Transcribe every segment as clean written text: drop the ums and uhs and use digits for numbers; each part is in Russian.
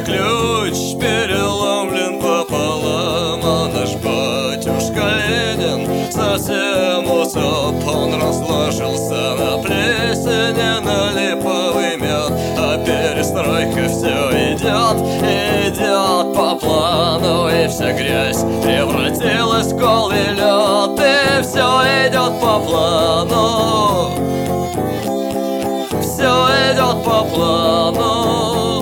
ключ переломлен пополам, а наш батюшка Ленин совсем усоп. Он разложился на плесени, на липовый мед, а перестройка все идет по плану. И вся грязь превратилась в голый лед, и все идет по плану. Все идет по плану.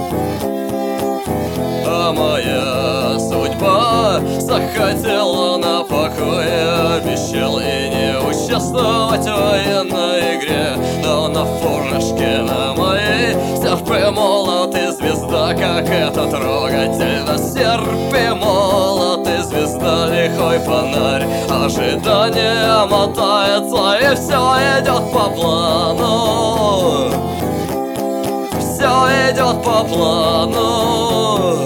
А моя судьба захотела на покое, обещал и не участвовать в военной игре. Но на фуражке на моей серп и молот и звезда, как это трогательно. Серп и молот и звезда, лихой фонарь. Ожидание мотается, и все идет по плану. Все идет по плану.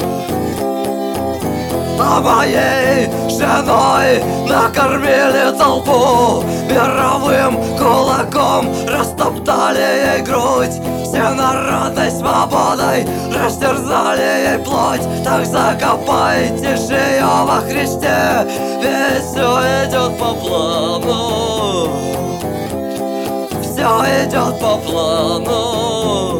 А моей женой накормили толпу, мировым кулаком растоптали ей грудь. Все народной свободой растерзали ей плоть. Так закопайте же ее во Христе, ведь все идет по плану. Все идет по плану.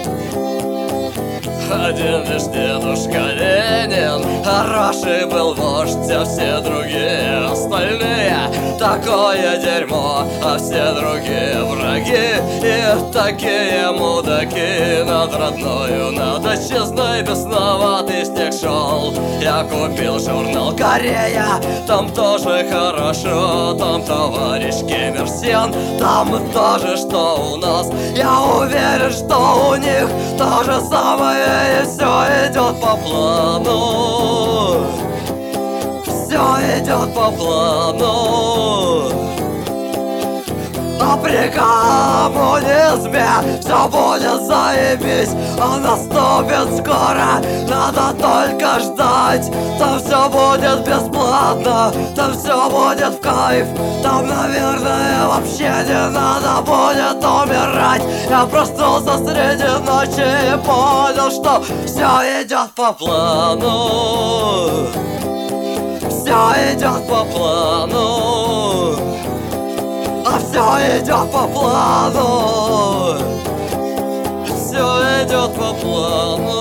Один лишь дедушка Ленин хороший был вождь, а все другие остальные такое дерьмо, а все другие враги и такие мудаки. Над родною, над отчизной бесноватый снег шел. Я купил журнал «Корея», там тоже хорошо, там товарищ Ким Ир Сен, там тоже что у нас. Я уверен, что у них то же самое. И все идет по плану. Все идет по плану. А при коммунизме все будет заебись, а наступит скоро, надо только ждать. Там все будет бесплатно, там все будет в кайф. Там, наверное, вообще не надо будет умирать. Я проснулся среди ночи и понял, что все идет по плану. Все идет по плану. А все идет по плану. Все идет по плану.